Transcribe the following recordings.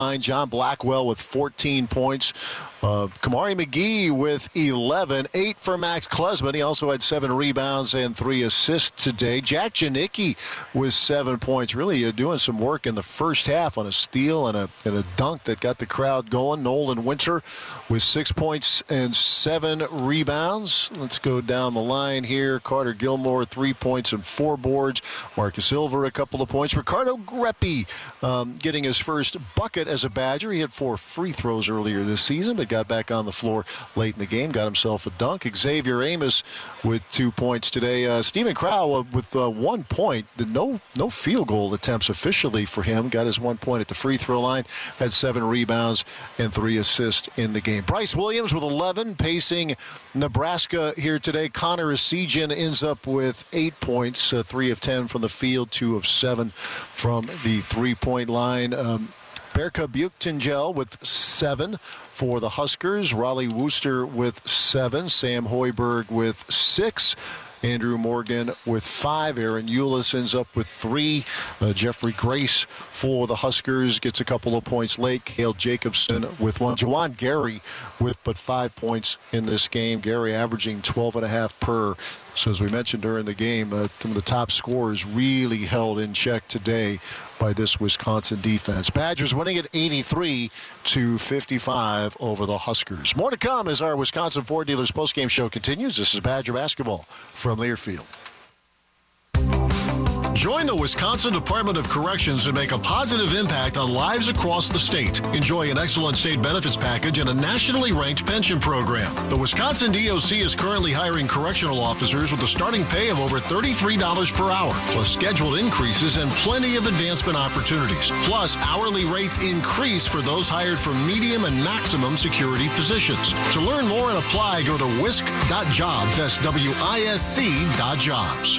John Blackwell with 14 points. Kamari McGee with 11. 8 for Max Klesman. He also had 7 rebounds and 3 assists today. Jack Janicki with 7 points. Really doing some work in the first half on a steal and a dunk that got the crowd going. Nolan Winter with 6 points and 7 rebounds. Let's go down the line here. Carter Gilmore, 3 points and 4 boards. Marcus Silver, a couple of points. Ricardo Greppi getting his first bucket as a Badger. He had 4 free throws earlier this season, but got back on the floor late in the game, got himself a dunk. Xavier Amos with 2 points today. Stephen Crow with 1 point. No field goal attempts officially for him. Got his 1 point at the free throw line. Had 7 rebounds and 3 assists in the game. Bryce Williams with 11, pacing Nebraska here today. Connor Essegian ends up with 8 points, 3 of 10 from the field, 2 of 7 from the three-point line. Berka Buchtengel with 7 for the Huskers. Raleigh Wooster with 7. Sam Hoiberg with 6. Andrew Morgan with 5. Aaron Eulis ends up with 3. Jeffrey Grace for the Huskers gets a couple of points late. Cale Jacobson with 1. Juwan Gary with but 5 points in this game. Gary averaging 12.5 per. So as we mentioned during the game, some of the top scorers really held in check today by this Wisconsin defense. Badgers winning at 83-55 over the Huskers. More to come as our Wisconsin Ford Dealers postgame show continues. This is Badger basketball from Learfield. Join the Wisconsin Department of Corrections and make a positive impact on lives across the state. Enjoy an excellent state benefits package and a nationally ranked pension program. The Wisconsin DOC is currently hiring correctional officers with a starting pay of over $33 per hour, plus scheduled increases and plenty of advancement opportunities. Plus, hourly rates increase for those hired for medium and maximum security positions. To learn more and apply, go to wisc.jobs. That's WISC.jobs.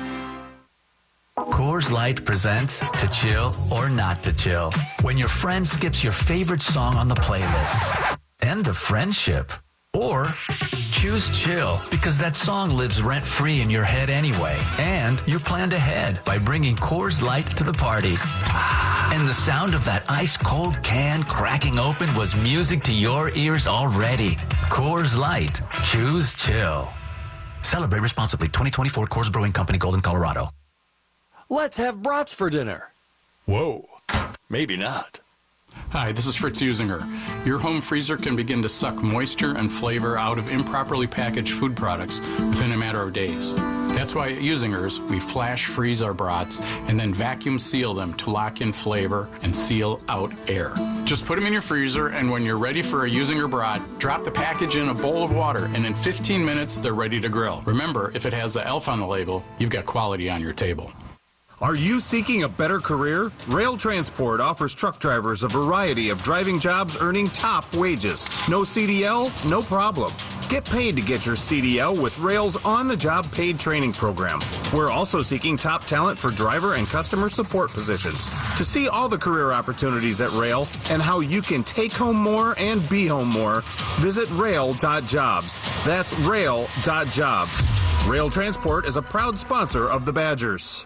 Coors Light presents To Chill or Not to Chill. When your friend skips your favorite song on the playlist. End of friendship. Or choose chill because that song lives rent-free in your head anyway. And you're planned ahead by bringing Coors Light to the party. And the sound of that ice-cold can cracking open was music to your ears already. Coors Light. Choose chill. Celebrate responsibly. 2024 Coors Brewing Company, Golden, Colorado. Let's have brats for dinner. Whoa, maybe not. Hi, this is Fritz Usinger. Your home freezer can begin to suck moisture and flavor out of improperly packaged food products within a matter of days. That's why at Usinger's, we flash freeze our brats and then vacuum seal them to lock in flavor and seal out air. Just put them in your freezer, and when you're ready for a Usinger brat, drop the package in a bowl of water, and in 15 minutes, they're ready to grill. Remember, if it has the ELF on the label, you've got quality on your table. Are you seeking a better career? Rail Transport offers truck drivers a variety of driving jobs earning top wages. No CDL? No problem. Get paid to get your CDL with Rail's on-the-job paid training program. We're also seeking top talent for driver and customer support positions. To see all the career opportunities at Rail and how you can take home more and be home more, visit rail.jobs. That's rail.jobs. Rail Transport is a proud sponsor of the Badgers.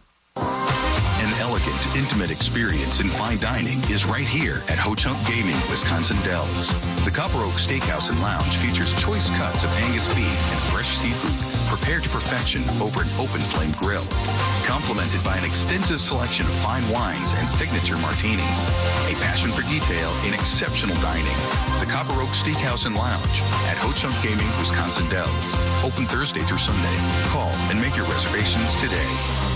An elegant, intimate experience in fine dining is right here at Ho Chunk Gaming, Wisconsin Dells. The Copper Oak Steakhouse and Lounge features choice cuts of Angus beef and fresh seafood prepared to perfection over an open flame grill, complemented by an extensive selection of fine wines and signature martinis. A passion for detail in exceptional dining. The Copper Oak Steakhouse and Lounge at Ho Chunk Gaming, Wisconsin Dells. Open Thursday through Sunday. Call and make your reservations today.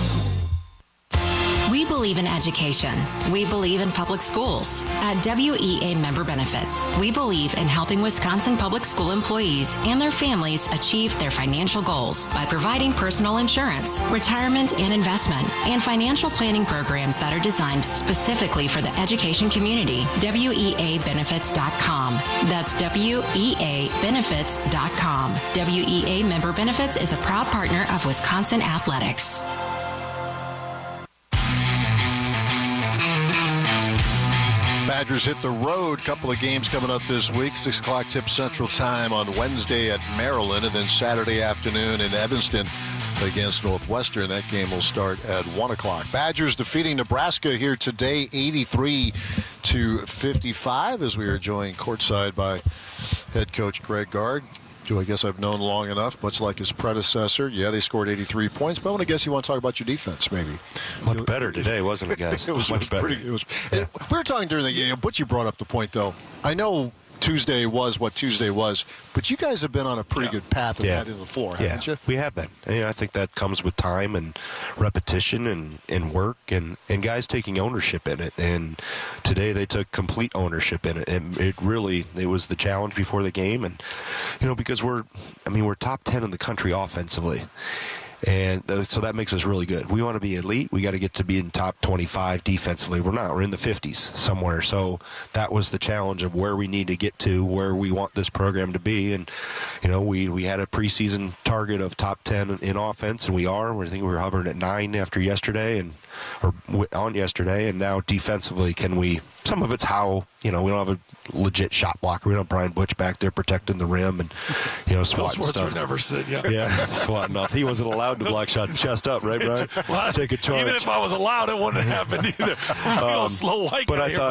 We believe in education. We believe in public schools. At WEA Member Benefits, we believe in helping Wisconsin public school employees and their families achieve their financial goals by providing personal insurance, retirement and investment, and financial planning programs that are designed specifically for the education community. WEAbenefits.com. That's WEAbenefits.com. WEA Member Benefits is a proud partner of Wisconsin Athletics. Badgers hit the road. Couple of games coming up this week. 6 o'clock tip Central Time on Wednesday at Maryland, and then Saturday afternoon in Evanston against Northwestern. That game will start at 1 o'clock. Badgers defeating Nebraska here today, 2:55 as we are joined courtside by head coach Greg Gard, who I guess I've known long enough, much like his predecessor. Yeah, they scored 83 points, but I want to guess you want to talk about your defense, maybe. Much better today, wasn't it, guys? It was much better. We were talking during the game, but you brought up the point, though. I know Tuesday was what Tuesday was, but you guys have been on a pretty good path of that in the floor, haven't you? We have been. And, I think that comes with time and repetition and work and guys taking ownership in it. And today they took complete ownership in it. And it was the challenge before the game. And, because we're top 10 in the country offensively. And so that makes us really good. We want to be elite. We got to get to be in top 25 defensively. We're not. We're in the 50s somewhere. So that was the challenge of where we need to get to, where we want this program to be. And, we had a preseason target of top 10 in offense, and we are. I think we were hovering at 9 after yesterday or on yesterday. And now defensively, some of it's how, we don't have a legit shot blocker. We don't have Brian Butch back there protecting the rim and, swatting stuff. Would never sit, Yeah, swatting off. He wasn't allowed to block shots chest up, right, Brian? Well, take a charge. Even if I was allowed, it wouldn't have happened either. Slow white but guy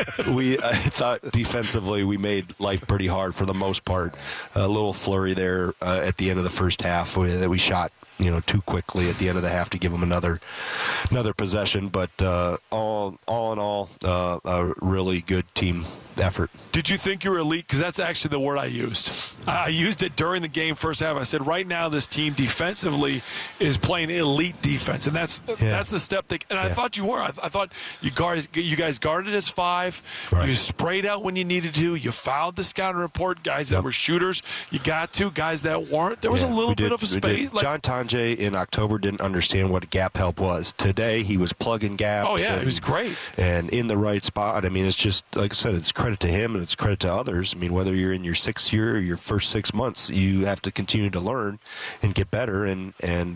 I thought defensively we made life pretty hard for the most part. A little flurry there at the end of the first half that we shot too quickly at the end of the half to give them another possession. But all in all, a really good team effort. Did you think you were elite? Because that's actually the word I used. I used it during the game first half. I said, right now this team defensively is playing elite defense, and that's the step. I thought you were. I thought you guys guarded as 5. Right. You sprayed out when you needed to. You fouled the scouting report. Guys that were shooters, you got to. Guys that weren't, there was a little bit of a space. John Tonje in October didn't understand what gap help was. Today he was plugging gaps. Oh yeah, it was great. And in the right spot. It's just like I said, it's credit to him and it's credit to others. Whether you're in your 6th year or your first 6 months, you have to continue to learn and get better. And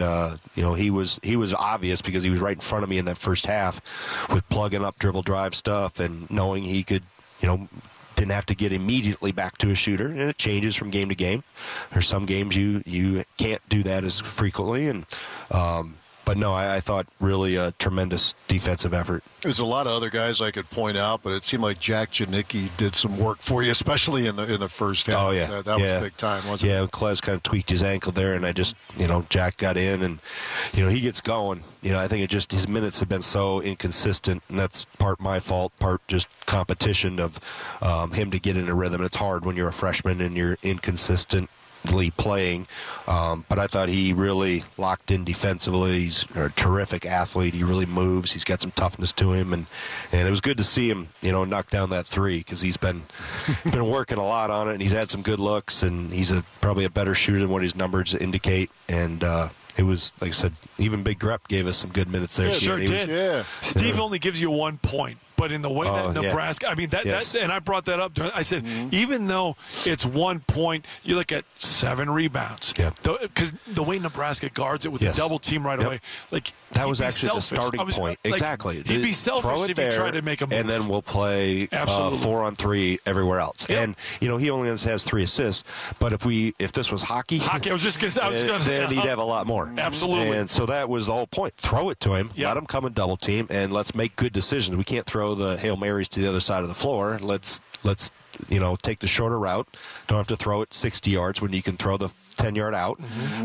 he was obvious because he was right in front of me in that first half with plugging up dribble drive stuff and knowing he could, didn't have to get immediately back to a shooter, and it changes from game to game. There's some games you can't do that as frequently, and but no, I thought really a tremendous defensive effort. There's a lot of other guys I could point out, but it seemed like Jack Janicki did some work for you, especially in the first half. Oh, yeah. That was big time, wasn't it? Yeah, Klez kind of tweaked his ankle there, and I just, Jack got in, and, he gets going. I think his minutes have been so inconsistent, and that's part my fault, part just competition of him to get in a rhythm. It's hard when you're a freshman and you're inconsistent playing, but I thought he really locked in defensively. He's a terrific athlete. He really moves. He's got some toughness to him, and it was good to see him, knock down that 3 because he's been working a lot on it, and he's had some good looks, and he's probably a better shooter than what his numbers indicate, and it was, like I said, even Big Grep gave us some good minutes there. Yeah, sure did. Steve only gives you 1 point. But in the way that Nebraska, and I brought that up. I said, even though it's 1 point, you look at 7 rebounds. Because the way Nebraska guards it with the double team right away, that was actually the starting point. Exactly. He'd be selfish if he tried to make a move. And then we'll play 4-on-3 everywhere else. Yep. And he only has 3 assists. But if this was hockey, I was just going to say, then he'd have a lot more. Absolutely. And so that was the whole point. Throw it to him. Let him come and double team, and let's make good decisions. We can't throw the Hail Marys to the other side of the floor. Let's take the shorter route. Don't have to throw it 60 yards when you can throw the 10-yard out,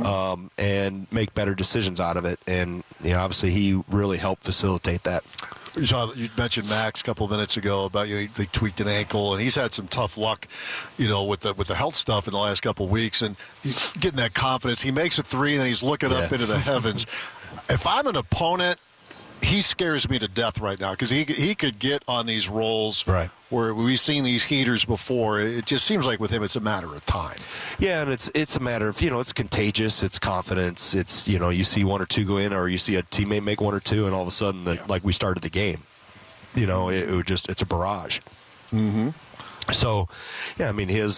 and make better decisions out of it. And obviously he really helped facilitate that. You mentioned Max a couple of minutes ago about they tweaked an ankle, and he's had some tough luck, with the health stuff in the last couple of weeks, and getting that confidence. He makes a 3, and then he's looking up into the heavens. If I'm an opponent, he scares me to death right now because he could get on these rolls where we've seen these heaters before. It just seems like with him it's a matter of time. Yeah, and it's a matter of, it's contagious. It's confidence. It's, you see 1 or 2 go in, or you see a teammate make 1 or 2, and all of a sudden, like we started the game. It's a barrage. Mm-hmm. So, I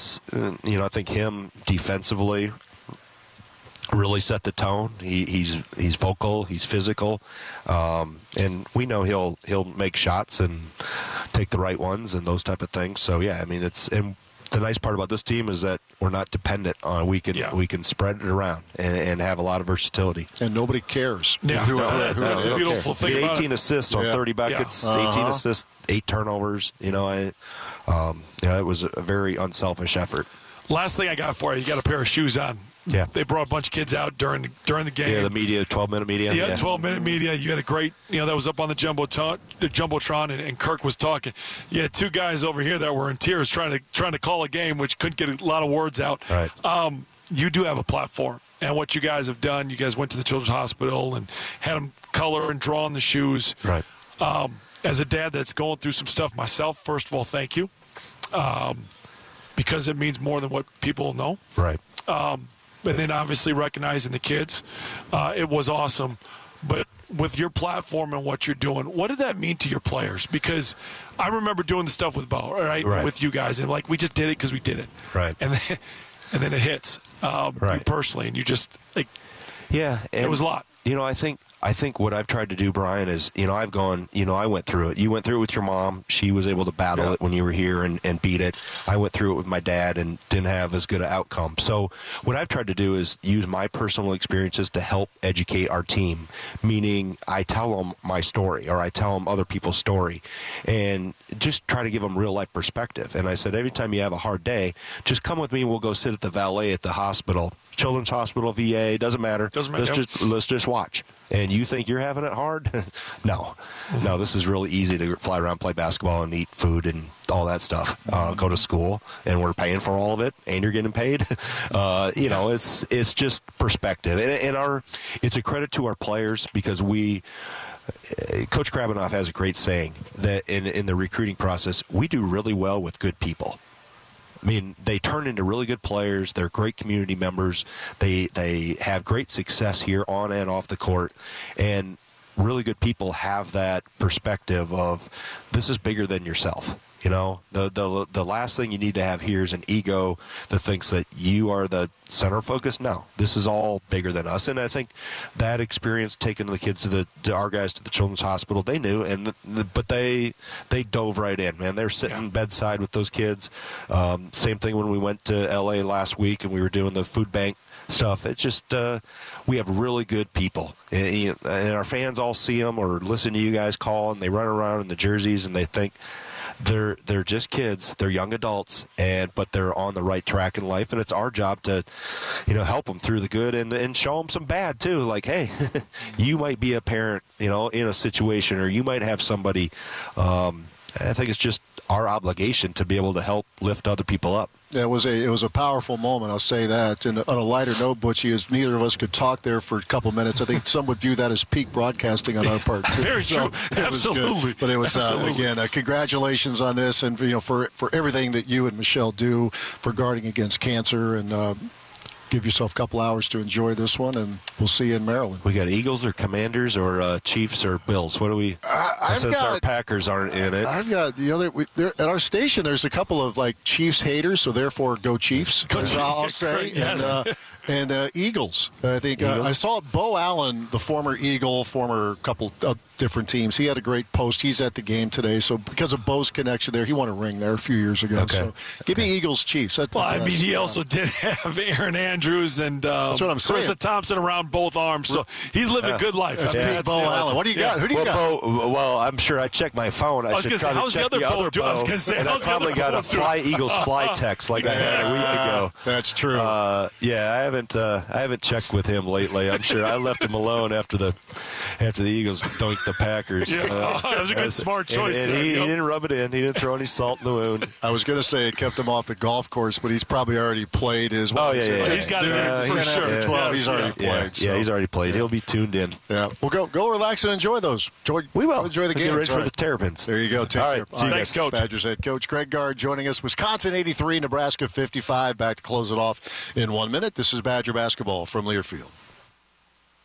I think him defensively really set the tone. He's vocal, he's physical, and we know he'll make shots and take the right ones and those type of things. So and the nice part about this team is that we're not dependent on we can spread it around and have a lot of versatility. And nobody cares. Yeah, that's the beautiful thing about 18 assists on 30 buckets, 18 assists, 8 turnovers. You know, it was a very unselfish effort. Last thing I got for you got a pair of shoes on. Yeah. They brought a bunch of kids out during the game. Yeah, the media, 12-minute media. Yeah, 12-minute media. You had a great, that was up on the Jumbotron, and Kirk was talking. You had 2 guys over here that were in tears trying to call a game, which couldn't get a lot of words out. Right. You do have a platform. And what you guys have done, you guys went to the Children's Hospital and had them color and draw on the shoes. Right. As a dad that's going through some stuff myself, first of all, thank you. Because it means more than what people know. Right. And then obviously recognizing the kids. It was awesome. But with your platform and what you're doing, what did that mean to your players? Because I remember doing the stuff with Bo, right? With you guys. And, we just did it because we did it. Right. And then it hits you personally. And you just, yeah, it was a lot. I think what I've tried to do, Brian, is, I've gone, I went through it. You went through it with your mom. She was able to battle it when you were here and beat it. I went through it with my dad and didn't have as good an outcome. So what I've tried to do is use my personal experiences to help educate our team, meaning I tell them my story or I tell them other people's story and just try to give them real-life perspective. And I said, every time you have a hard day, just come with me and we'll go sit at the valet at the hospital. Children's Hospital, VA, doesn't matter. Let's just watch. And you think you're having it hard? No, this is really easy to fly around, play basketball, and eat food and all that stuff. Go to school, and we're paying for all of it, and you're getting paid. It's just perspective, and it's a credit to our players because Coach Krabbenhoff has a great saying that in the recruiting process, we do really well with good people. I mean, they turn into really good players. They're great community members. They have great success here on and off the court. And really good people have that perspective of this is bigger than yourself. The last thing you need to have here is an ego that thinks that you are the center focus. No, this is all bigger than us. And I think that experience taking the kids to our guys to the Children's Hospital, they knew, but they dove right in, man. They're sitting bedside with those kids. Same thing when we went to L.A. last week and we were doing the food bank stuff. It's just we have really good people, and our fans all see them or listen to you guys call, and they run around in the jerseys and they think they're just kids, they're young adults, but they're on the right track in life, and it's our job to help them through the good and show them some bad too. Like, hey, you might be a parent in a situation, or you might have somebody. I think it's just our obligation to be able to help lift other people up. Yeah, it was a powerful moment, I'll say that. And on a lighter note, Butchie, as neither of us could talk there for a couple minutes, I think some would view that as peak broadcasting on our part, too. Very true. Absolutely. But it was, again, congratulations on this and, for everything that you and Michelle do for guarding against cancer, and give yourself a couple hours to enjoy this one, and we'll see you in Maryland. We got Eagles or Commanders or Chiefs or Bills? What do we? Our Packers aren't in it. I've got the other. At our station, there's a couple of Chiefs haters, so therefore go Chiefs. I'll say. Yes. And Eagles. I think I saw Bo Allen, the former Eagle, former couple of different teams. He had a great post. He's at the game today. So because of Bo's connection there, he won a ring there a few years ago. Okay. So give me Eagles Chiefs. He also did have Aaron Andrews and that's what I'm saying. Carissa Thompson around both arms. So he's living a good life. That's Bo Allen. What do you got? Who do you got? Well, I'm sure I checked my phone. I was going to say, how's the other Bo doing? I was going to say, I probably got a Eagles fly text like I had a week ago. That's true. I haven't checked with him lately. I'm sure I left him alone after the Eagles dunked the Packers. That was a good smart choice. And he didn't rub it in. He didn't throw any salt in the wound. I was going to say it kept him off the golf course, but he's probably already played his. He's got it for sure. 12. He's already played. Yeah, he's already played. He'll be tuned in. Yeah, well, go relax and enjoy those. We will enjoy the game. Get ready for the Terrapins. There you go. Take care. Thanks, Coach. Badgers head coach Greg Gard joining us. Wisconsin 83, Nebraska 55. Back to close it off in 1 minute. This is Badger basketball from Learfield.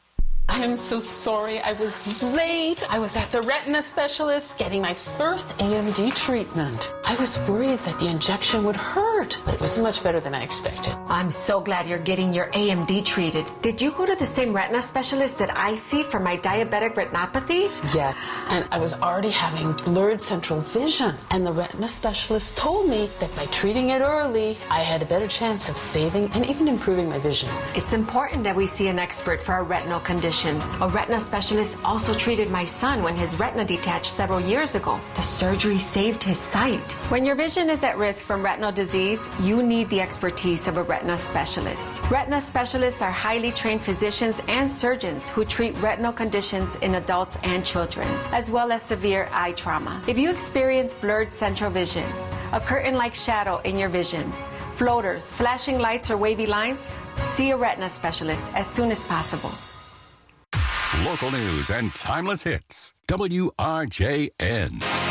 I am so sorry I was late. I was at the retina specialist getting my first AMD treatment. I was worried that the injection would hurt, but it was much better than I expected. I'm so glad you're getting your AMD treated. Did you go to the same retina specialist that I see for my diabetic retinopathy? Yes, and I was already having blurred central vision, and the retina specialist told me that by treating it early, I had a better chance of saving and even improving my vision. It's important that we see an expert for our retinal conditions. A retina specialist also treated my son when his retina detached several years ago. The surgery saved his sight. When your vision is at risk from retinal disease, you need the expertise of a retina specialist. Retina specialists are highly trained physicians and surgeons who treat retinal conditions in adults and children, as well as severe eye trauma. If you experience blurred central vision, a curtain-like shadow in your vision, floaters, flashing lights, or wavy lines, see a retina specialist as soon as possible. Local news and timeless hits. WRJN.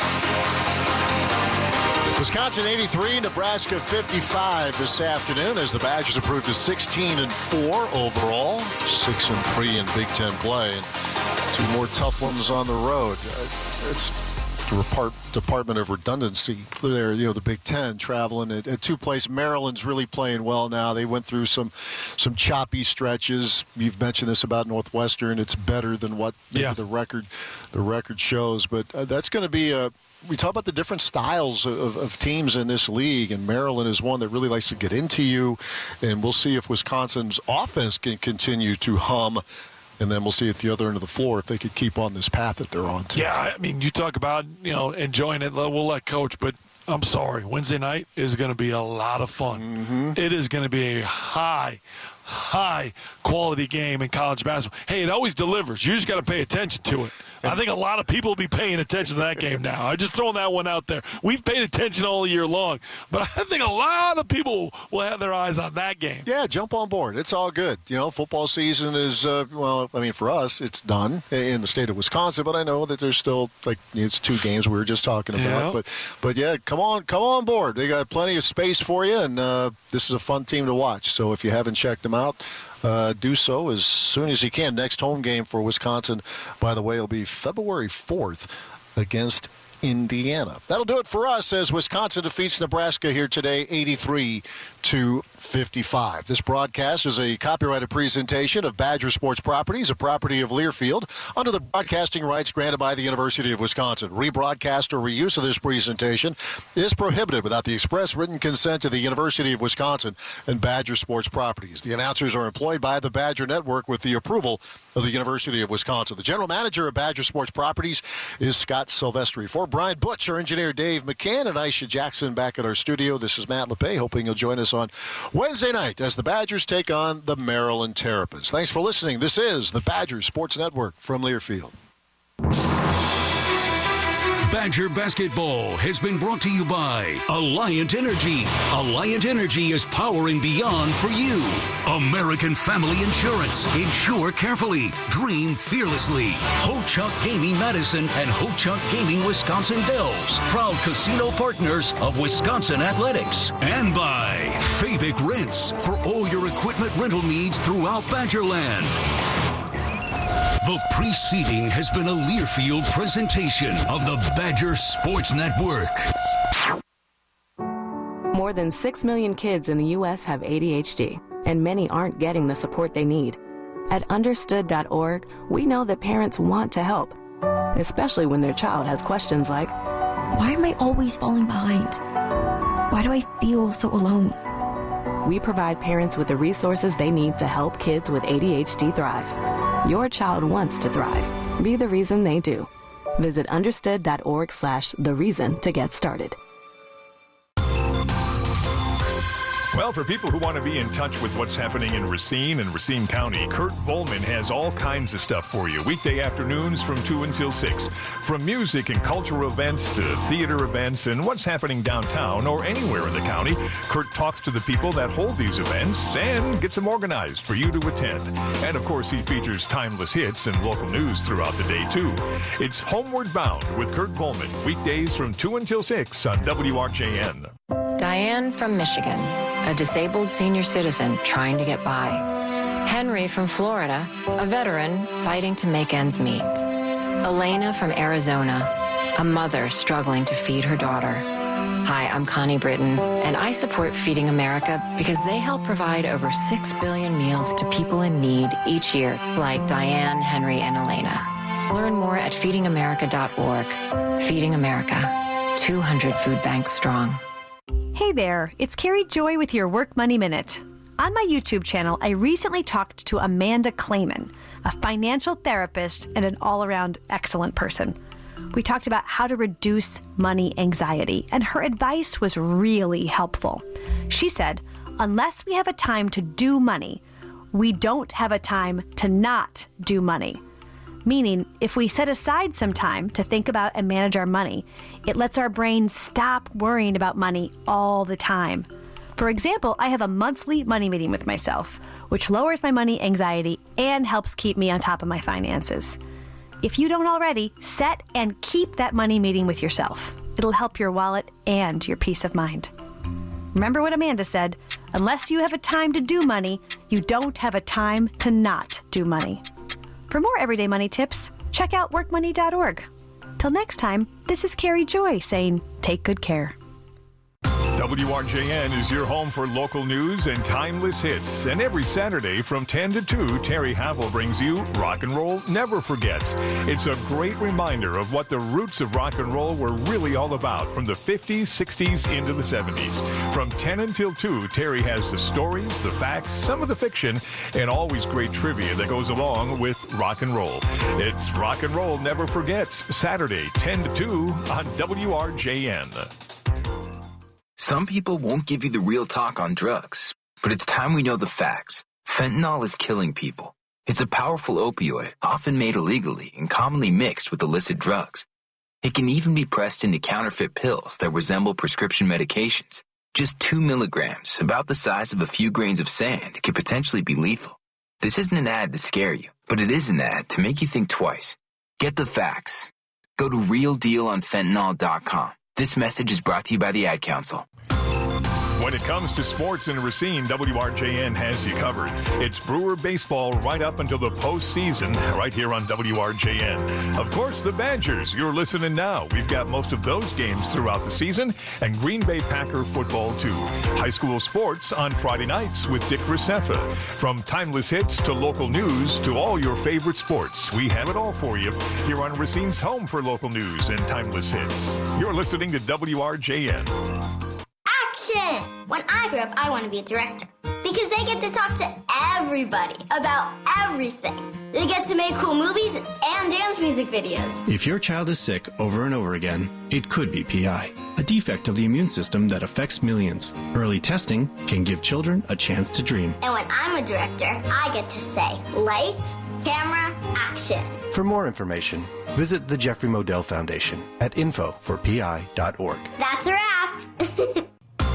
Wisconsin 83, Nebraska 55 this afternoon as the Badgers improved to 16-4 overall, 6-3 in Big Ten play, and 2 more tough ones on the road. It's the Department of Redundancy there, the Big Ten traveling at 2 places. Maryland's really playing well now. They went through some choppy stretches. You've mentioned this about Northwestern. It's better than what the record shows, but that's going to be we talk about the different styles of teams in this league, and Maryland is one that really likes to get into you, and we'll see if Wisconsin's offense can continue to hum. And then we'll see at the other end of the floor if they could keep on this path that they're on today. Yeah, I mean, you talk about, enjoying it. We'll let Coach, but I'm sorry. Wednesday night is going to be a lot of fun. Mm-hmm. It is going to be a high quality game in college basketball. Hey, it always delivers. You just got to pay attention to it. I think a lot of people will be paying attention to that game now. I'm just throwing that one out there. We've paid attention all year long, but I think a lot of people will have their eyes on that game. Yeah, jump on board. It's all good. Football season is, for us, it's done in the state of Wisconsin, but I know that there's still, it's 2 games we were just talking about. Yeah. But yeah, come on board. They got plenty of space for you, and this is a fun team to watch. So if you haven't checked them out, do so as soon as you can. Next home game for Wisconsin, by the way, will be February 4th against Indiana. That'll do it for us as Wisconsin defeats Nebraska here today, 83-55. This broadcast is a copyrighted presentation of Badger Sports Properties, a property of Learfield, under the broadcasting rights granted by the University of Wisconsin. Rebroadcast or reuse of this presentation is prohibited without the express written consent of the University of Wisconsin and Badger Sports Properties. The announcers are employed by the Badger Network with the approval of the University of Wisconsin. The general manager of Badger Sports Properties is Scott Silvestri. For Brian Butch, our engineer Dave McCann, and Aisha Jackson back at our studio, this is Matt LePay, hoping you'll join us on Wednesday night as the Badgers take on the Maryland Terrapins. Thanks for listening. This is the Badger Sports Network from Learfield. Badger Basketball has been brought to you by Alliant Energy. Alliant Energy is powering beyond for you. American Family Insurance. Insure carefully. Dream fearlessly. Ho-Chunk Gaming Madison and Ho-Chunk Gaming Wisconsin Dells. Proud casino partners of Wisconsin Athletics. And by Fabic Rents for all your equipment rental needs throughout Badgerland. The preceding has been a Learfield presentation of the Badger Sports Network. More than 6 million kids in the U.S. have ADHD, and many aren't getting the support they need. At understood.org, we know that parents want to help, especially when their child has questions like, why am I always falling behind? Why do I feel so alone? We provide parents with the resources they need to help kids with ADHD thrive. Your child wants to thrive. Be the reason they do. Visit understood.org/thereason to get started. Well, for people who want to be in touch with what's happening in Racine and Racine County, Kurt Volman has all kinds of stuff for you. Weekday afternoons from 2 until 6. From music and cultural events to theater events and what's happening downtown or anywhere in the county, Kurt talks to the people that hold these events and gets them organized for you to attend. And, of course, he features timeless hits and local news throughout the day, too. It's Homeward Bound with Kurt Volman, weekdays from 2 until 6 on WRJN. Diane from Michigan, a disabled senior citizen trying to get by. Henry from Florida, a veteran fighting to make ends meet. Elena from Arizona, a mother struggling to feed her daughter. Hi, I'm Connie Britton, and I support Feeding America because they help provide over 6 billion meals to people in need each year, like Diane, Henry, and Elena. Learn more at feedingamerica.org. Feeding America, 200 food banks strong. Hey there, it's Carrie Joy with your Work Money Minute. On my YouTube channel, I recently talked to Amanda Clayman, a financial therapist and an all-around excellent person. We talked about how to reduce money anxiety, and her advice was really helpful. She said, unless we have a time to do money, we don't have a time to not do money. Meaning, if we set aside some time to think about and manage our money, it lets our brain stop worrying about money all the time. For example, I have a monthly money meeting with myself, which lowers my money anxiety and helps keep me on top of my finances. If you don't already, set and keep that money meeting with yourself. It'll help your wallet and your peace of mind. Remember what Amanda said, unless you have a time to do money, you don't have a time to not do money. For more everyday money tips, check out workmoney.org. Till next time, this is Carrie Joy saying, take good care. WRJN is your home for local news and timeless hits. And every Saturday from 10 to 2, Terry Havel brings you Rock and Roll Never Forgets. It's a great reminder of what the roots of rock and roll were really all about from the 50s, 60s, into the 70s. From 10 until 2, Terry has the stories, the facts, some of the fiction, and always great trivia that goes along with rock and roll. It's Rock and Roll Never Forgets, Saturday, 10 to 2 on WRJN. Some people won't give you the real talk on drugs, but it's time we know the facts. Fentanyl is killing people. It's a powerful opioid, often made illegally and commonly mixed with illicit drugs. It can even be pressed into counterfeit pills that resemble prescription medications. Just 2 milligrams, about the size of a few grains of sand, can potentially be lethal. This isn't an ad to scare you, but it is an ad to make you think twice. Get the facts. Go to realdealonfentanyl.com. This message is brought to you by the Ad Council. When it comes to sports in Racine, WRJN has you covered. It's Brewer baseball right up until the postseason, right here on WRJN. Of course, the Badgers, you're listening now. We've got most of those games throughout the season, and Green Bay Packer football, too. High school sports on Friday nights with Dick Recefa. From timeless hits to local news to all your favorite sports, we have it all for you here on Racine's home for local news and timeless hits. You're listening to WRJN. Action! When I grow up, I want to be a director because they get to talk to everybody about everything. They get to make cool movies and dance music videos. If your child is sick over and over again, it could be PI, a defect of the immune system that affects millions. Early testing can give children a chance to dream. And when I'm a director, I get to say, lights, camera, action. For more information, visit the Jeffrey Modell Foundation at info4pi.org. That's a wrap.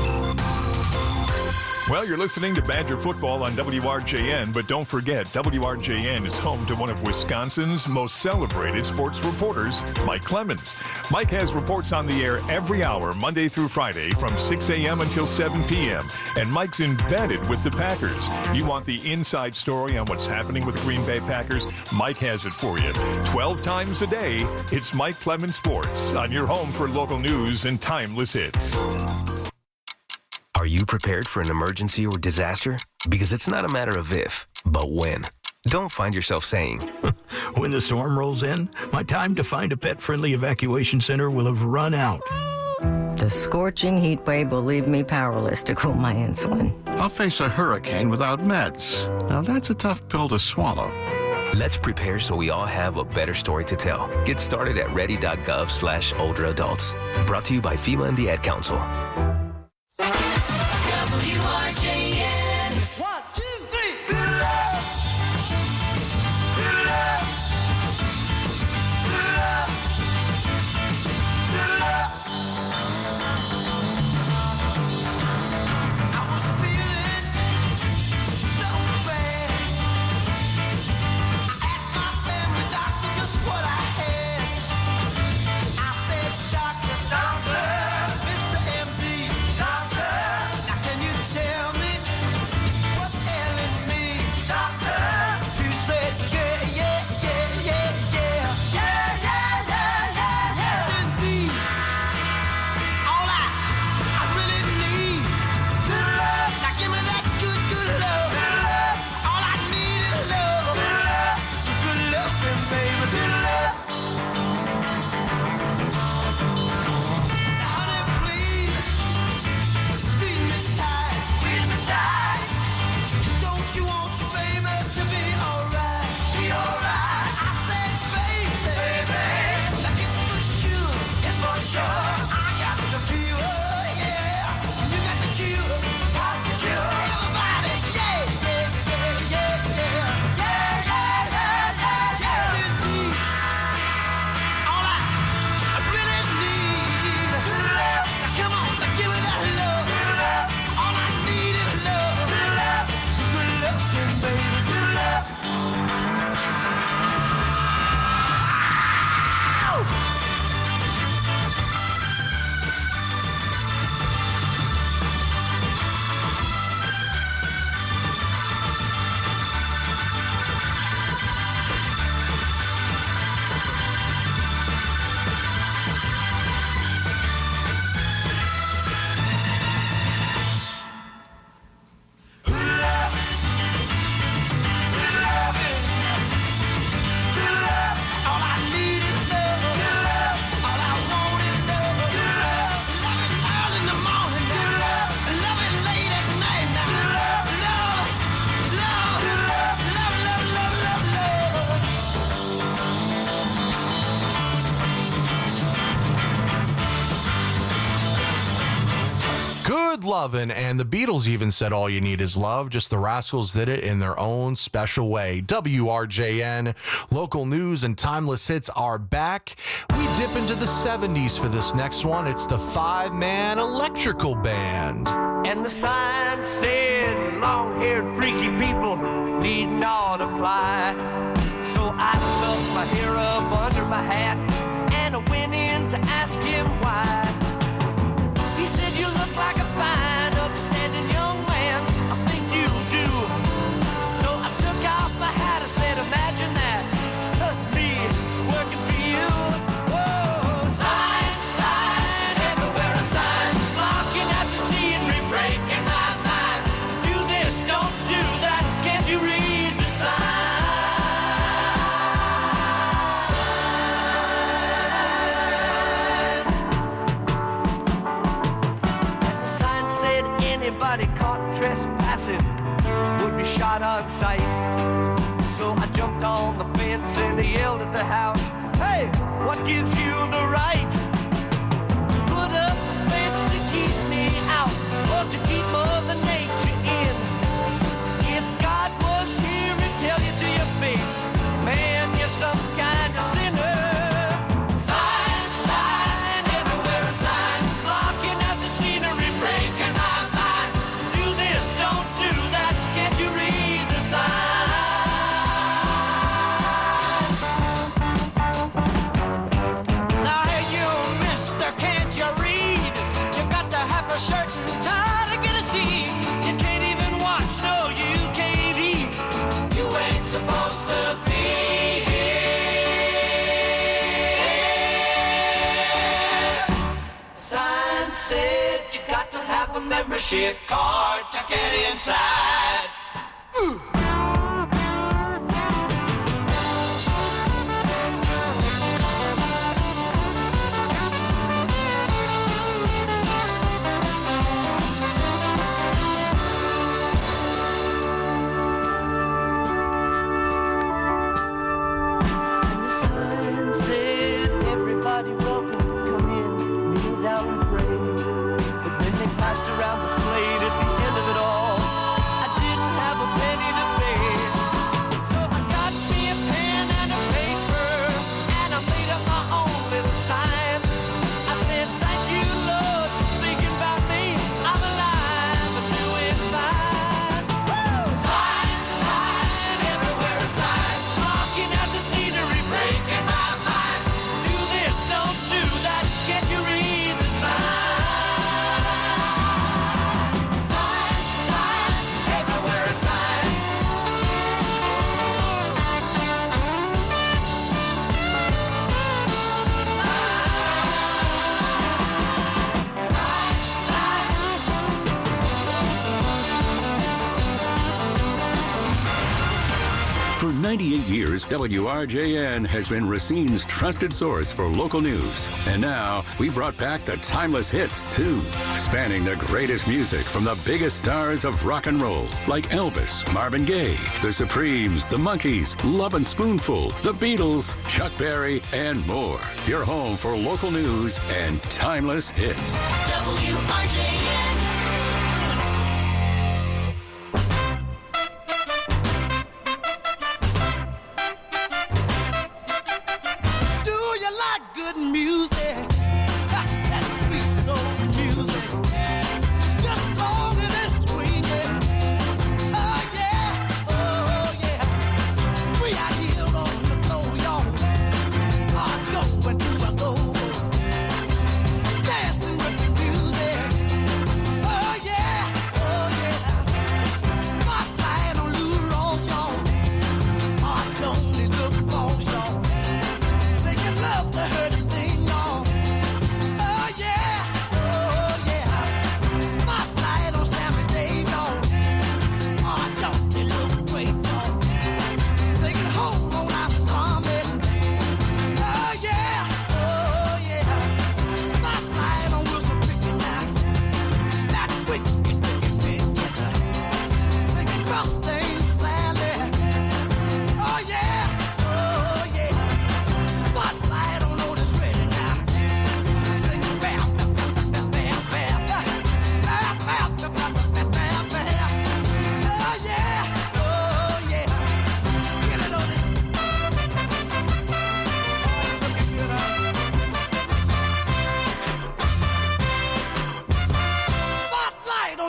Well, you're listening to Badger Football on WRJN, but don't forget, WRJN is home to one of Wisconsin's most celebrated sports reporters, Mike Clemens. Mike has reports on the air every hour, Monday through Friday, from 6 a.m. until 7 p.m., and Mike's embedded with the Packers. You want the inside story on what's happening with the Green Bay Packers? Mike has it for you. 12 times a day, it's Mike Clemens Sports on your home for local news and timeless hits. Are you prepared for an emergency or disaster? Because it's not a matter of if, but when. Don't find yourself saying, when the storm rolls in, my time to find a pet-friendly evacuation center will have run out. The scorching heat wave will leave me powerless to cool my insulin. I'll face a hurricane without meds. Now that's a tough pill to swallow. Let's prepare so we all have a better story to tell. Get started at ready.gov/older adults. Brought to you by FEMA and the Ad Council. WRJN. 1, 2, 3. Good luck. Good luck. Good luck. Good luck. I was feeling so bad. I asked my family doctor just what I had. I said, Doctor, Mr. MD. Good lovin', and the Beatles even said all you need is love. Just the Rascals did it in their own special way. WRJN, local news and timeless hits are back. We dip into the 70s for this next one. It's the 5-man Electrical Band. And the sign said, long-haired freaky people need not apply. So I tucked my hair up under my hat and I went in to ask him why. He said, you look like a fine, upstanding young man. I think you do. So I took off my hat and said, imagine that. Me working for you. Whoa, sign, sign, everywhere a sign. Blocking out the scenery, breaking my mind. Do this, don't do that. Can't you read the anybody caught trespassing would be shot on sight. So I jumped on the fence and I yelled at the house, hey, what gives you the right to put up a fence to keep me out or to keep Mother Nature in? If God was here, he'd tell you to your face, man, you're some kind of sinner. Sign, sign, everywhere a sign, blocking out the scenery, breaking my mind. Do this, don't do that, can't you read the sign? Now hey you, mister, can't you read? You got to have a shirt and tie to get a seat. You can't even watch, no, you can't eat. You ain't supposed to be here. Sign said you got to have a membership card to get inside. And the sign said everybody welcome, come in, kneel down and pray. But when they passed around the plate at the end of it all, I didn't have a penny to pay. So I got me a pen and a paper, and I made up my own little sign. I said, thank you, Lord, for thinking about me. I'm alive and doing fine. Woo! Sign, sign, everywhere a sign. Blocking out the scenery, breaking my mind. Do this, don't do that, can't you read the sign? Everywhere a sign. For 98 years, WRJN has been Racine's trusted source for local news. And now, we brought back the timeless hits, too, spanning the greatest music from the biggest stars of rock and roll, like Elvis, Marvin Gaye, The Supremes, The Monkees, Lovin' Spoonful, The Beatles, Chuck Berry, and more. Your home for local news and timeless hits. WRJN. Do you like good music? That sweet soul music. Just long as it's swinging. Oh yeah, oh yeah. We are here on the floor, y'all. Are going to a go. Dancing with the music.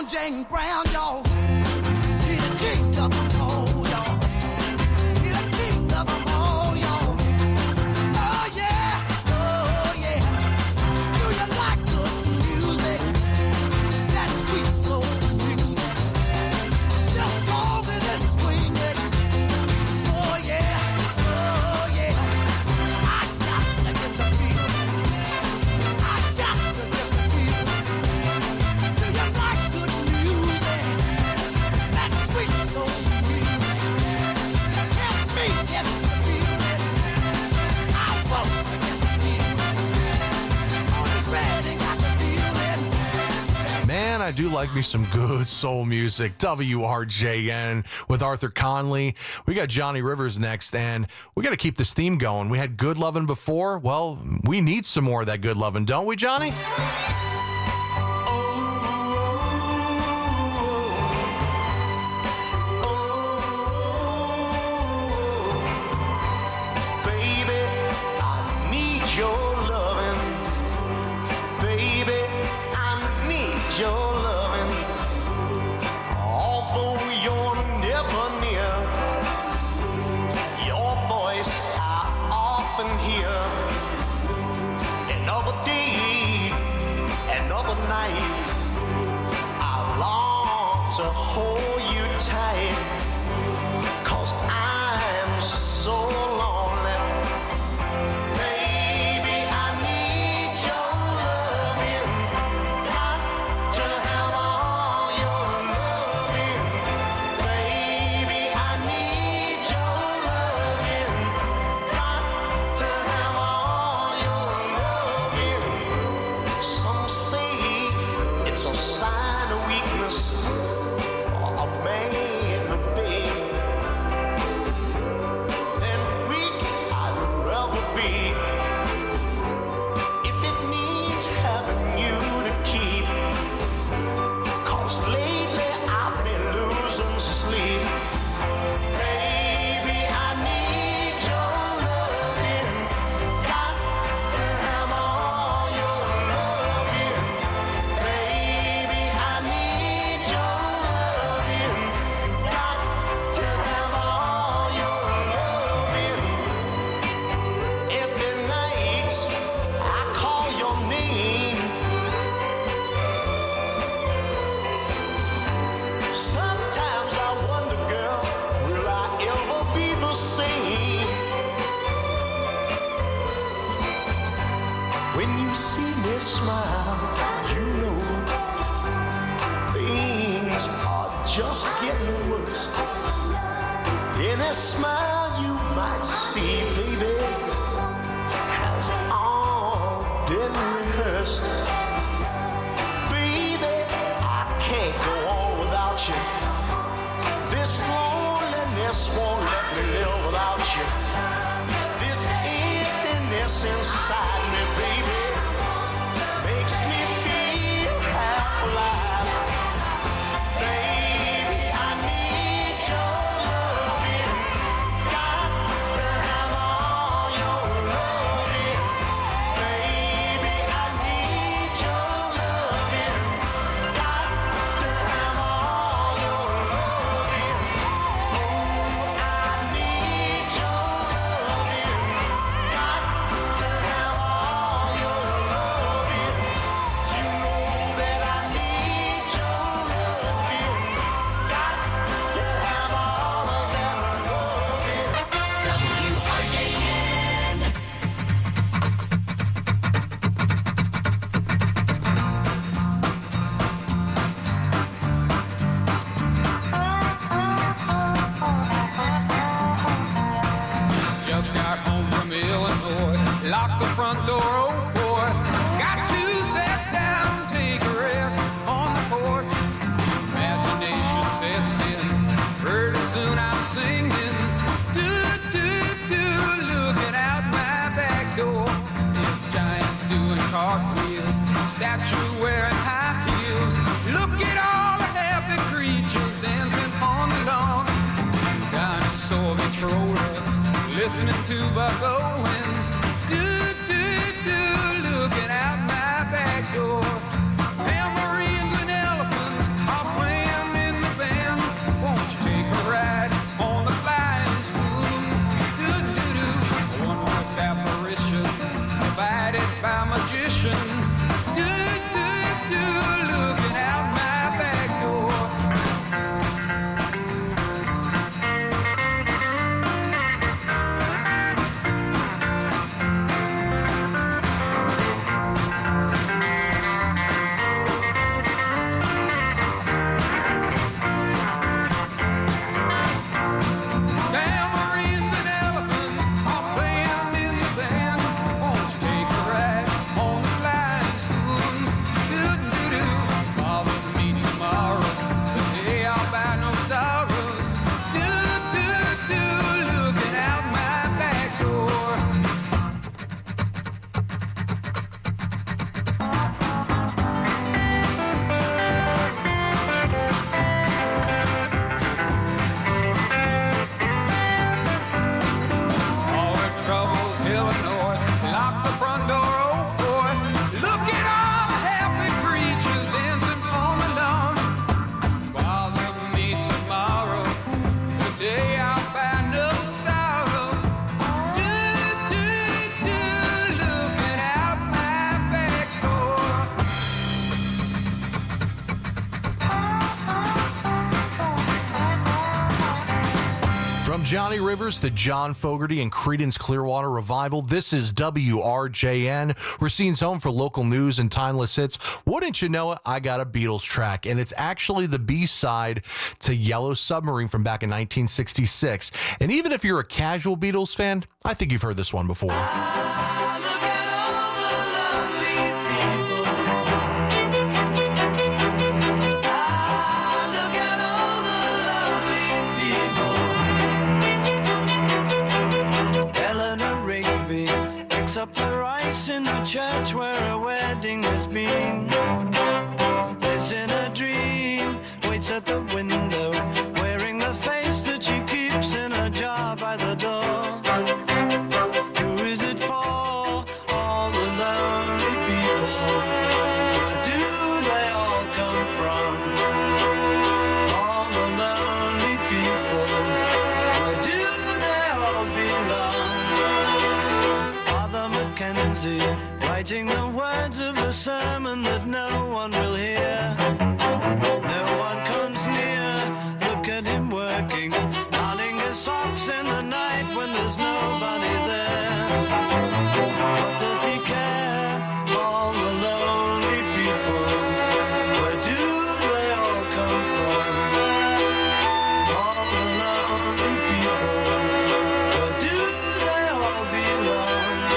on James Brown, y'all. He's the king of them all, y'all. He's the king of them all, y'all. Oh yeah, oh yeah. Do you like good music? That sweet soul music. Just call me this swing it. Oh yeah, oh yeah. I got to get the feeling. I got to get the feeling. Do you like good music? That sweet soul music. Help me get the feeling. I want to get the feeling. On this ready, got the feeling. Man, I do like me some good soul music. WRJN with Arthur Conley. We got Johnny Rivers next, and we got to keep this theme going. We had good lovin' before. Well, we need some more of that good lovin', don't we, Johnny? Baby, I need your loving. Baby, I need your loving. Although you're never near, your voice I often hear. Another day, another night, I long to hold you tight. 'Cause I'm so lonely. Baby, I need your loving. Got to have all your loving. Baby, I need your loving. Got to have all your loving. Some say it's a sign of weakness for a man to be. Then weak I'd rather be. If it means having you to keep. 'Cause lately I've been losing sleep. Baby, I need your loving. Got to have all your loving. Baby, I need your loving. Got to have all your loving. Every night I call your name. Sometimes I wonder, girl, will I ever be the same? When you see me smile, you know things are just getting worse. Any smile you might see, baby, has all been rehearsed. Baby, I can't go on without you. This loneliness won't let me live without you. This emptiness inside me, baby, makes me feel half alive. Baby, I need your loving. Got to have all your loving. Baby, I need your loving. Got to have all your loving. Oh, I need your loving. Got to have all your loving. You know that I need your loving. Got to have all of that loving. WRJN. Just got home from Illinois, locked the front door, oh boy. Got to sit down, take a rest on the porch. Imagination sets in, pretty soon I'm singing. Do, do, do, looking out my back door. This giant doing cartwheels, statue wearing high heels. Look at all the happy creatures dancing on the lawn. Dinosaur controller, listening to Buck Owens. Do, do, do, looking out my back door. Hail Marines and elephants Johnny Rivers, the John Fogerty, and Creedence Clearwater Revival. This is WRJN. Racine's home for local news and timeless hits. Wouldn't you know it, I got a Beatles track, and it's actually the B-side to Yellow Submarine from back in 1966. And even if you're a casual Beatles fan, I think you've heard this one before. Up the rice in the church where a wedding has been. Lives in a dream, waits at the window, wearing the face that she keeps in a jar by the door. Who is it for? All the lonely people. Where do they all come from? All the lonely people. Where do they all belong? Mackenzie, writing the words of a sermon that no one will hear. No one comes near. Look at him working, darning his socks in the night when there's nobody there. What does he care? All the lonely people. Where do they all come from? All the lonely people. Where do they all belong?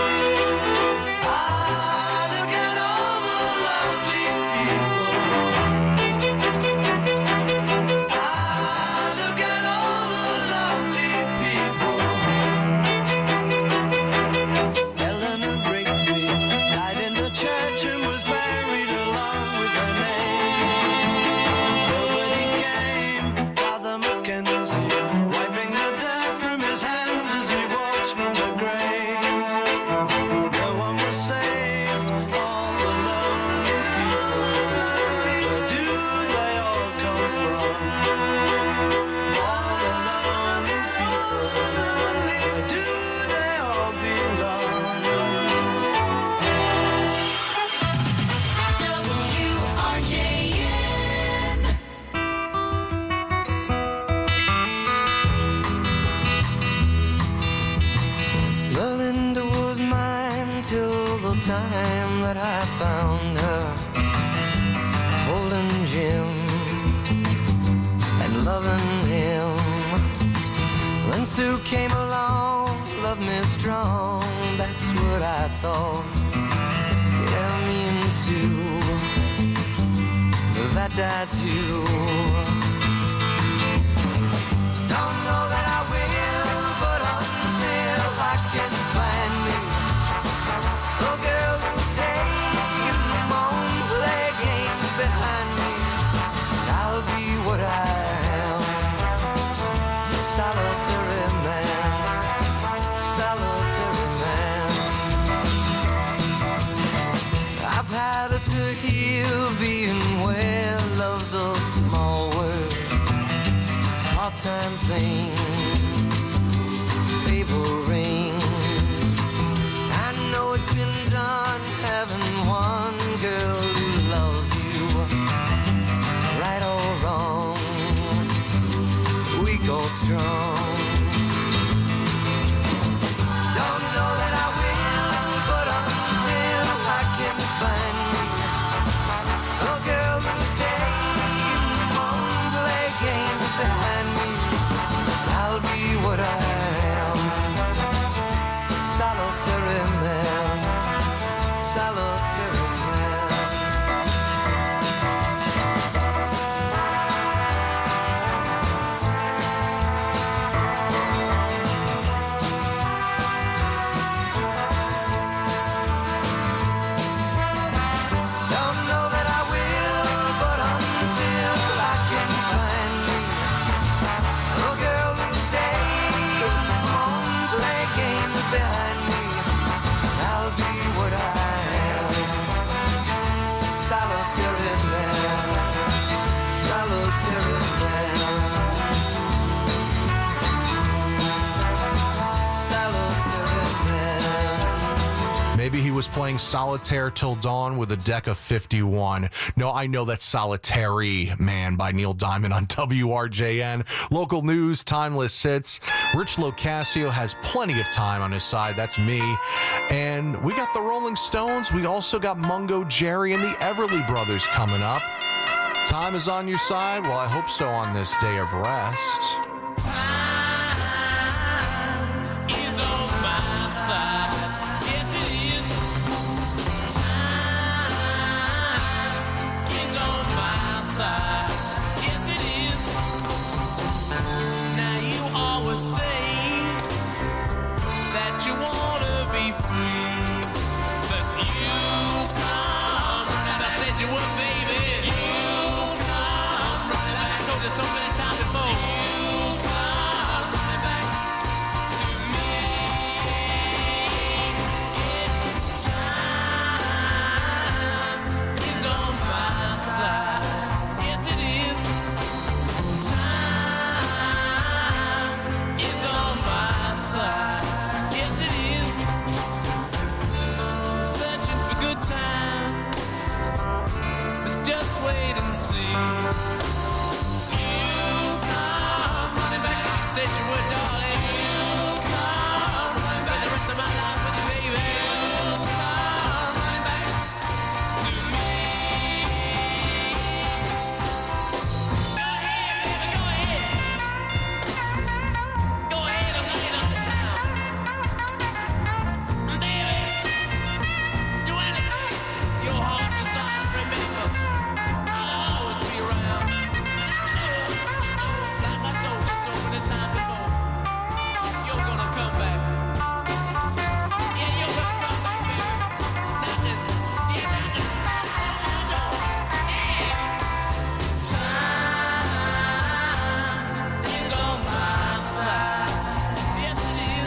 Time that I found her holding Jim and loving him. When Sue came along, loved me strong, that's what I thought. Yeah, me and Sue, that I do. Don't know that I will, but until I can find me a girl who'll stay in the morning, play games behind me, I'll be what I am, the solitary man, solitary man. I've had it to heal being where love's a small word, part-time thing, paper ring. I know it's been done having one girl who loves you, right or wrong, weak or strong. Don't know that I will, but until I can find me a girl who'll stay in the morning, play games behind me, was playing Solitaire Till Dawn with a deck of 51. No, I know that's Solitary Man by Neil Diamond on WRJN. Local news, timeless hits. Rich Locascio has plenty of time on his side. That's me. And we got the Rolling Stones. We also got Mungo Jerry and the Everly Brothers coming up. Time is on your side. Well, I hope so on this day of rest. Is on my side. Yes, it is. Time is on my side. Yes, it is. Now you always say that you wanna be free, but you come running back. I said you would, baby. You come running back. I told you so many times before. You come running back to me. Time is on my side. Yes, it is. Time is on my side. Yes, it is. Searching for good times, but just wait and see. You come running back. I said you would, darling. You come running back. The rest of my life with you, baby. You come running back to me. Go ahead, baby, go ahead. Go ahead and lay it on the town. Baby, do anything your heart desires. Remember, I'll always be around. Like I told you so many times before, you're gonna come back. Yeah, you're gonna come back, baby. Nothing. Yeah, nothing. Time is on my side. Yes, it is.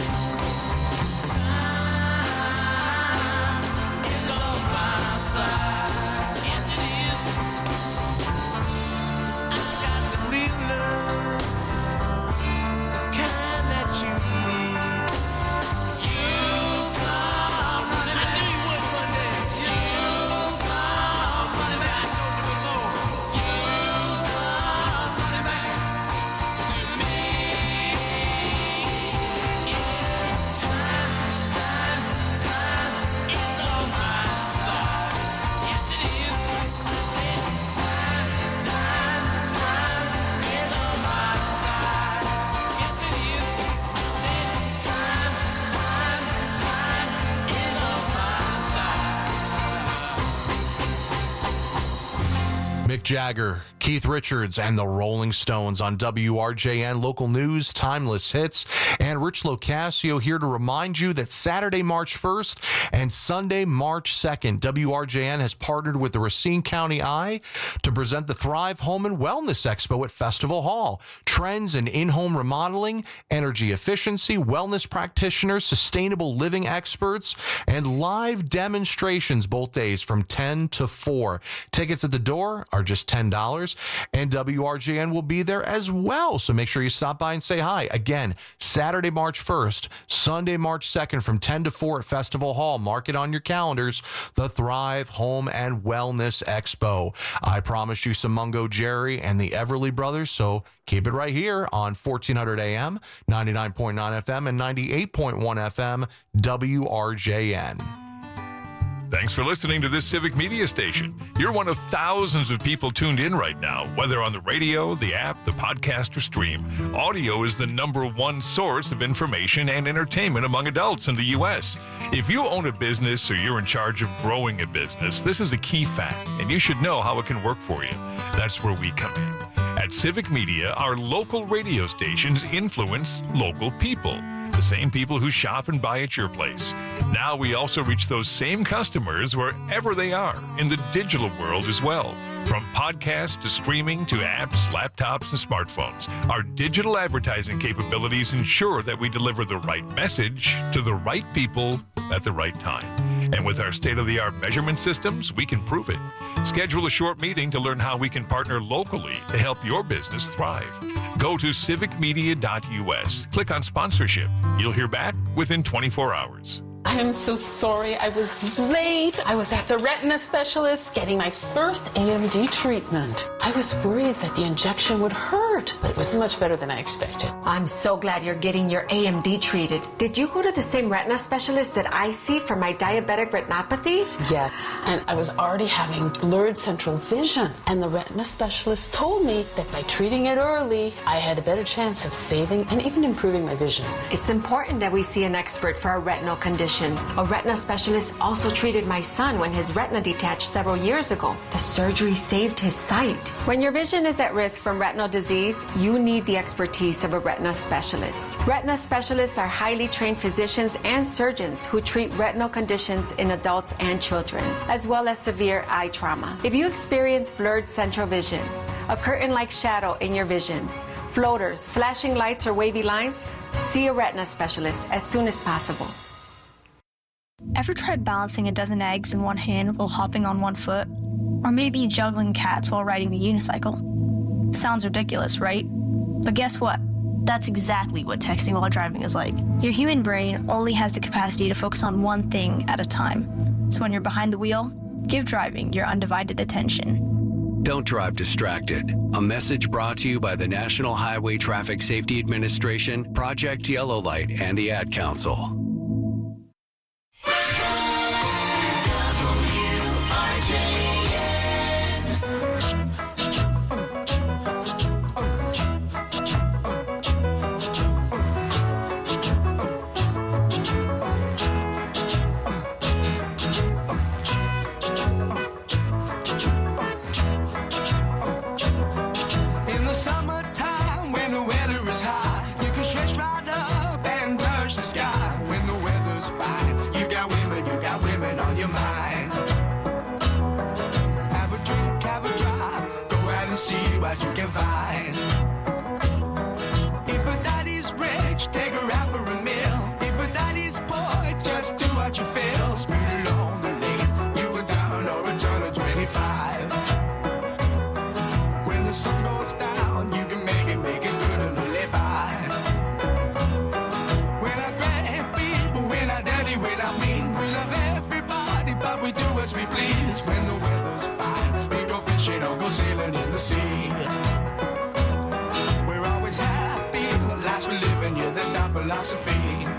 Time is on my side. Yes, it is. 'Cause I got the real love, the kind that you need. You come running back. I knew you would one day. You come running back. I told you before. You come running back to me. Time is on my side. Yes, it is. I said time is on my side. Yes, it is. I said time is on my side. Mick Jagger, Keith Richards, and the Rolling Stones on WRJN. Local news, timeless hits. And Rich Locascio here to remind you that Saturday, March 1st and Sunday, March 2nd, WRJN has partnered with the Racine County Eye to present the Thrive Home and Wellness Expo at Festival Hall. Trends in in-home remodeling, energy efficiency, wellness practitioners, sustainable living experts, and live demonstrations both days from 10 to 4. Tickets at the door are just $10, and WRJN will be there as well. So make sure you stop by and say hi. Again, Saturday, March 1st, Sunday, March 2nd from 10 to 4 at Festival Hall. Mark it on your calendars, the Thrive Home and Wellness Expo. I promised you some Mungo Jerry and the Everly Brothers, so keep it right here on 1400 AM, 99.9 FM, and 98.1 FM, WRJN. Thanks for listening to this Civic Media station. You're one of thousands of people tuned in right now, whether on the radio, the app, the podcast, or stream. Audio is the #1 source of information and entertainment among adults in the U.S. If you own a business or you're in charge of growing a business, this is a key fact, and you should know how it can work for you. That's where we come in. At Civic Media, our local radio stations influence local people. The same people who shop and buy at your place. Now we also reach those same customers wherever they are in the digital world as well. From podcasts to streaming to apps, laptops, and smartphones, our digital advertising capabilities ensure that we deliver the right message to the right people at the right time. And with our state-of-the-art measurement systems, we can prove it. Schedule a short meeting to learn how we can partner locally to help your business thrive. Go to civicmedia.us. Click on sponsorship. You'll hear back within 24 hours. I am so sorry. I was late. I was at the retina specialist getting my first AMD treatment. I was worried that the injection would hurt, but it was much better than I expected. I'm so glad you're getting your AMD treated. Did you go to the same retina specialist that I see for my diabetic retinopathy? Yes, and I was already having blurred central vision, and the retina specialist told me that by treating it early, I had a better chance of saving and even improving my vision. It's important that we see an expert for our retinal conditions. A retina specialist also treated my son when his retina detached several years ago. The surgery saved his sight. When your vision is at risk from retinal disease, you need the expertise of a retina specialist. Retina specialists are highly trained physicians and surgeons who treat retinal conditions in adults and children, as well as severe eye trauma. If you experience blurred central vision, a curtain-like shadow in your vision, floaters, flashing lights, or wavy lines, see a retina specialist as soon as possible. Ever tried balancing a dozen eggs in one hand while hopping on one foot? Or maybe juggling cats while riding the unicycle? Sounds ridiculous, right? But guess what? That's exactly what texting while driving is like. Your human brain only has the capacity to focus on one thing at a time. So when you're behind the wheel, give driving your undivided attention. Don't drive distracted. A message brought to you by the National Highway Traffic Safety Administration, Project Yellow Light, and the Ad Council. See what you can find. If a daddy's rich, take her out for a meal. If a daddy's poor, just do what you feel. Speed along the lane, you go down or return to 25. When the sun goes down, you can make it good and live by. When I grab people, when I daddy, when I mean, we love everybody, but we do as we please. When the weather's fine, we go fishing or go sailing in the sea. We're always happy, lives we live in, yeah, that's our philosophy.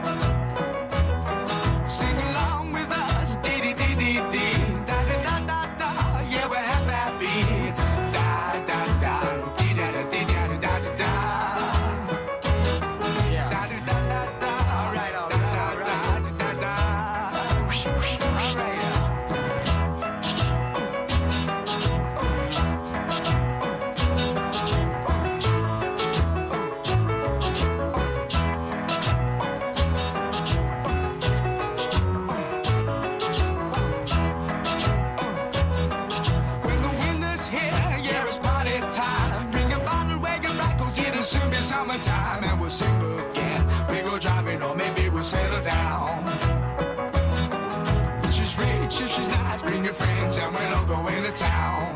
Sing along with us, dee-dee-dee-dee-dee, da-da-da-da-da, yeah, we're happy, da-da-da, dee-da-da-dee-da-da-da-da, da-da-da-da-da, all right, da-da-da-da-da, all right. Summertime and we'll sing again. We go driving or maybe we'll settle down. If she's rich, if she's nice, bring your friends and we'll all go into town.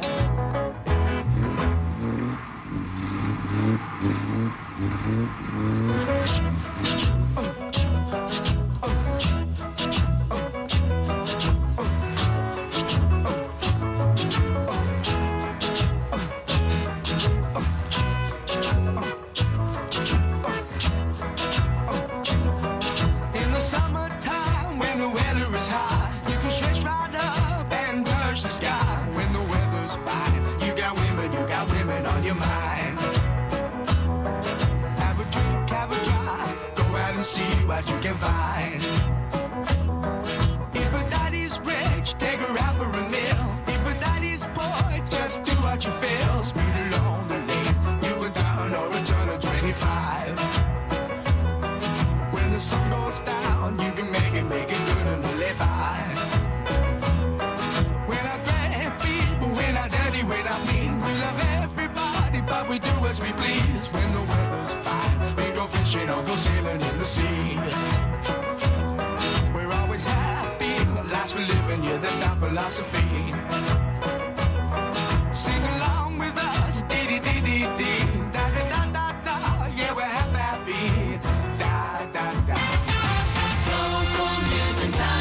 See what you can find. If a daddy's rich, take her out for a meal. If a daddy's poor, just do what you feel. Speed along the lane, you go down or return to 25. When the sun goes down, you can make it good and live by. When I grab people, when I daddy, when I mean, we love everybody, but we do as we please. When the weather's fine, we go fishing or go sailing in the sea. We're always happy, lives we live in, yeah, that's our philosophy. Sing along with us, dee-dee-dee-dee-dee, da-da-da-da-da, yeah, we're happy, da-da-da. Local news and time.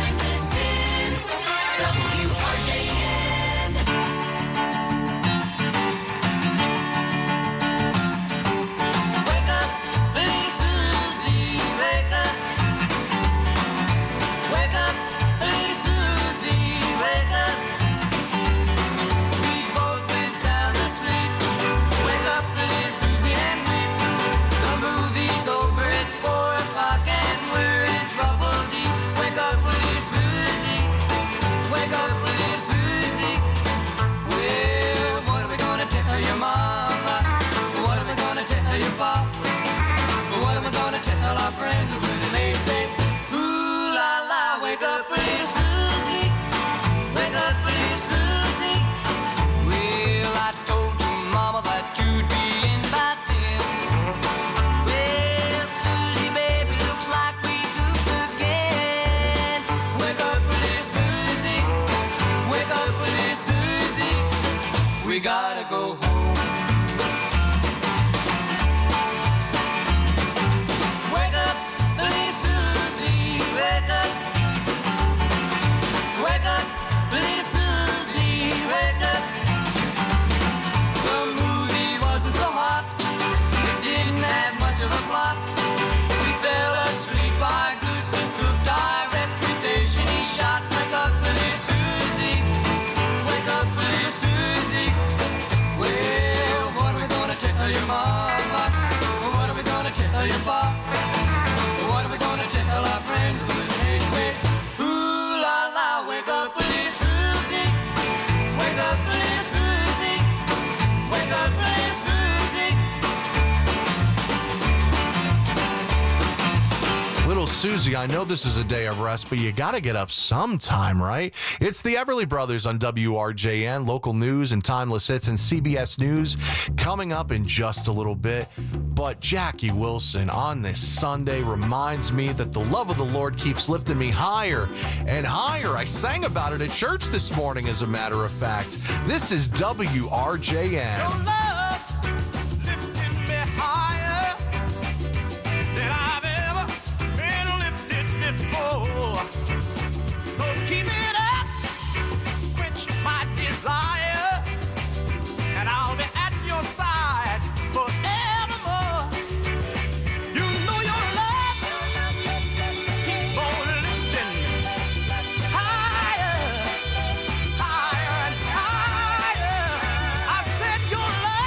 tell our friends is when they say, ooh la la, wake up, little Susie. Wake up, little Susie. Well, I told your mama that you'd be in by 10. Well, Susie, baby, looks like we goofed again. Wake up, little Susie. Wake up, little Susie. We gotta go home. Wake up, little Susie. Wake up. Wake up, little Susie. Wake up. The movie wasn't so hot. It didn't have much of a plot. We fell asleep. Our gooses cooked. Our reputation he shot. Wake up, little Susie. Wake up, little Susie. Well, what are we gonna tell your mama? What are we gonna tell your papa? What are we gonna tell our friends when they say, ooh la la, wake up, little Susie. Wake up, little Susie. Wake up, little Susie. Little Susie, I know this is a day of rest, but you got to get up sometime, right? It's the Everly Brothers on WRJN, local news and timeless hits and CBS News coming up in just a little bit. But Jackie Wilson on this Sunday reminds me that the love of the Lord keeps lifting me higher and higher. I sang about it at church this morning, as a matter of fact. This is WRJN. Higher than I've ever been lifted before. So keep it up, quench my desire, and I'll be at your side forevermore. You know your love keep on lifting higher, higher and higher. I said your love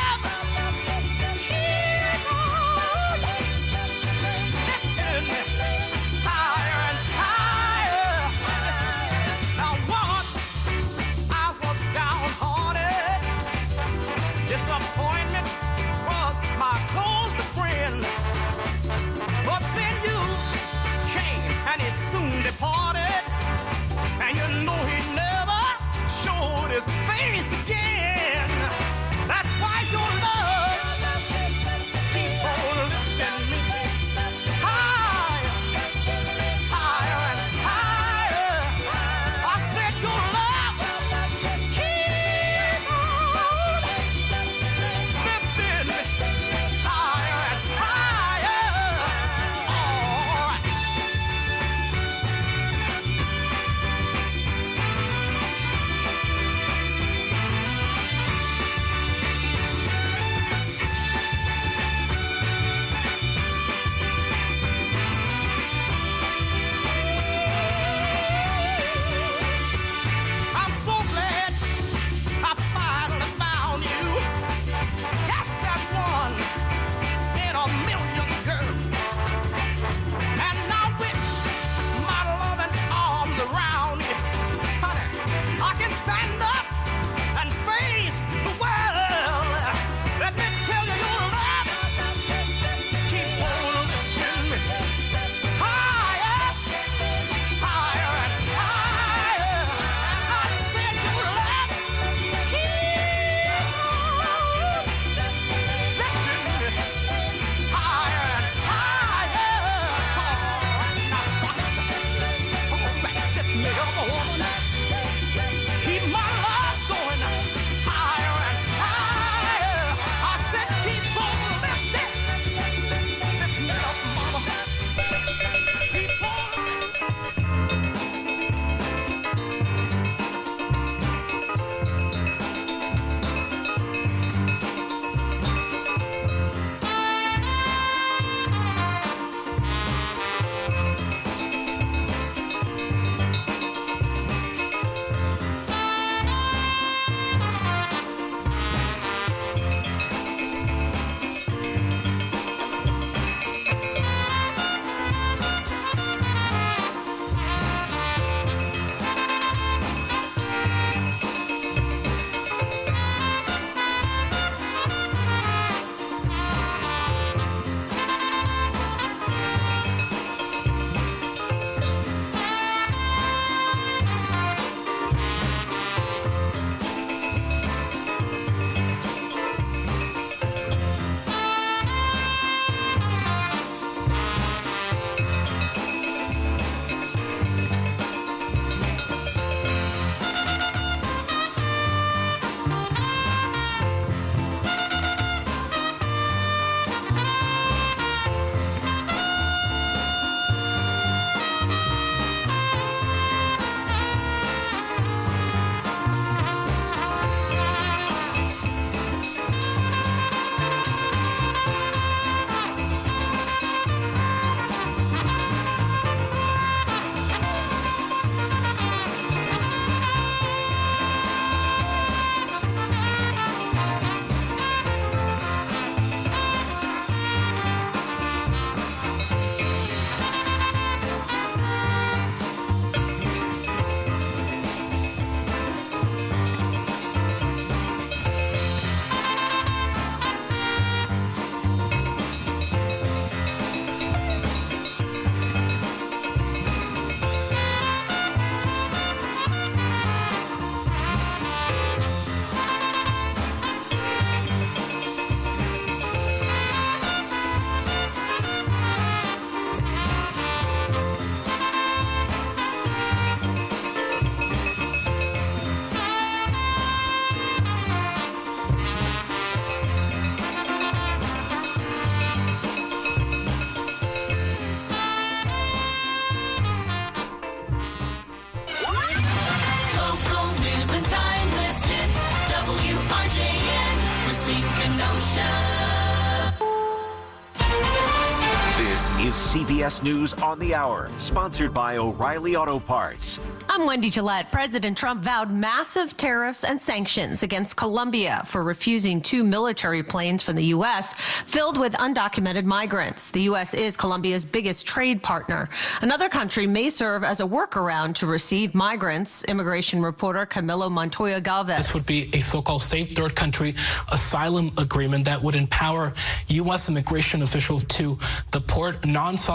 This is CBS News on the Hour, sponsored by O'Reilly Auto Parts. I'm Wendy Gillette. President Trump vowed massive tariffs and sanctions against Colombia for refusing 2 military planes from the U.S. filled with undocumented migrants. The U.S. is Colombia's biggest trade partner. Another country may serve as a workaround to receive migrants. Immigration reporter Camilo Montoya Galvez. This would be a so-called safe third country asylum agreement that would empower U.S. immigration officials to deport non-South